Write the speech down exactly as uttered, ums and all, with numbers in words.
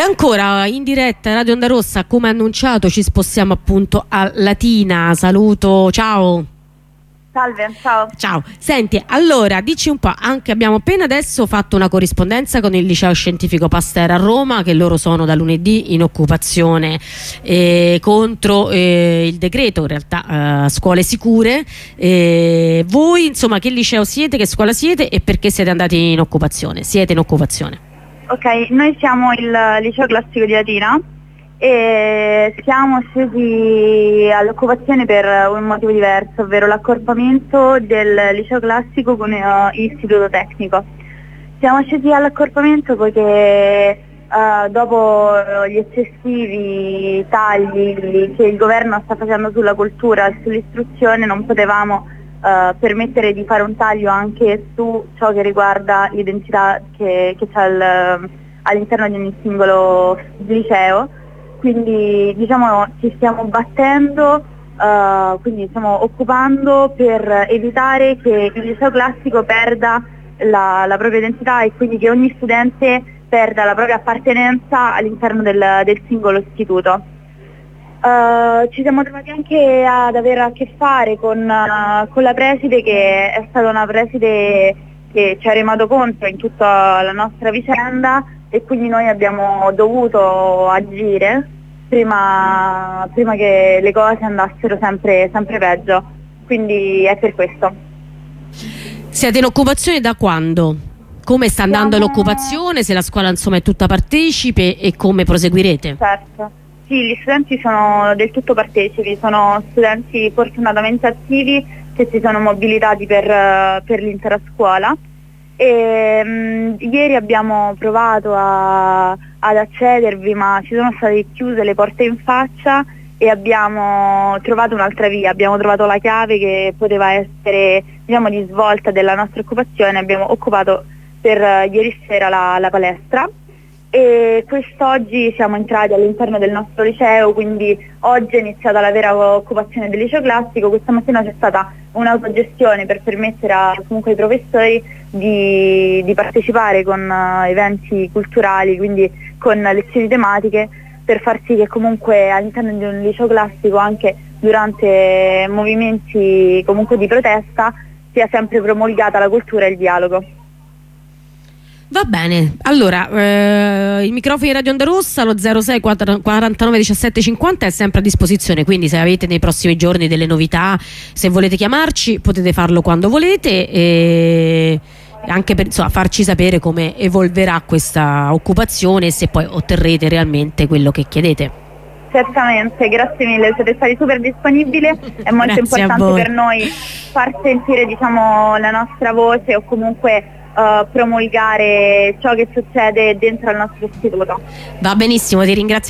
ancora in diretta Radio Onda Rossa, come annunciato ci spostiamo appunto a Latina. Saluto, ciao. Salve, ciao. Ciao. Senti, allora dici un po', anche abbiamo appena adesso fatto una corrispondenza con il Liceo Scientifico Pasteur a Roma, che loro sono da lunedì in occupazione eh, contro eh, il decreto, in realtà eh, scuole sicure. Eh, voi insomma che liceo siete, che scuola siete e perché siete andati in occupazione? Siete in occupazione? Ok, noi siamo il Liceo Classico di Latina e siamo scesi all'occupazione per un motivo diverso, ovvero l'accorpamento del liceo classico con uh, istituto tecnico. Siamo scesi all'accorpamento perché uh, dopo gli eccessivi tagli che il governo sta facendo sulla cultura e sull'istruzione non potevamo uh, permettere di fare un taglio anche su ciò che riguarda l'identità che, che c'è all'interno di ogni singolo liceo. Quindi diciamo ci stiamo battendo, uh, quindi stiamo occupando per evitare che il liceo classico perda la, la propria identità e quindi che ogni studente perda la propria appartenenza all'interno del, del singolo istituto. Uh, ci siamo trovati anche ad avere a che fare con, uh, con la preside, che è stata una preside che ci ha remato contro in tutta la nostra vicenda e quindi noi abbiamo dovuto agire prima, prima che le cose andassero sempre, sempre peggio, quindi è per questo. Siete in occupazione da quando? Come sta andando Siamo... l'occupazione, se la scuola insomma è tutta partecipe e come proseguirete? Certo, sì, gli studenti sono del tutto partecipi, sono studenti fortunatamente attivi che si sono mobilitati per, per l'intera scuola. E, mh, ieri abbiamo provato a, ad accedervi, ma ci sono state chiuse le porte in faccia e abbiamo trovato un'altra via, abbiamo trovato la chiave che poteva essere, diciamo, di svolta della nostra occupazione. Abbiamo occupato per uh, ieri sera la, la palestra e quest'oggi siamo entrati all'interno del nostro liceo, quindi oggi è iniziata la vera occupazione del liceo classico. Questa mattina c'è stata un'autogestione per permettere a, comunque ai professori di, di partecipare con uh, eventi culturali, quindi con lezioni tematiche, per far sì che comunque all'interno di un liceo classico, anche durante movimenti comunque di protesta, sia sempre promulgata la cultura e il dialogo. Va bene, allora eh, il microfono di Radio Onda Rossa, lo zero sei quarantanove diciassette cinquanta è sempre a disposizione, quindi se avete nei prossimi giorni delle novità, se volete chiamarci potete farlo quando volete e anche per insomma, farci sapere come evolverà questa occupazione e se poi otterrete realmente quello che chiedete. Certamente, grazie mille, siete stati super disponibili, è molto importante per noi far sentire, diciamo, la nostra voce o comunque Uh, promulgare ciò che succede dentro al nostro istituto. Va benissimo, ti ringrazio.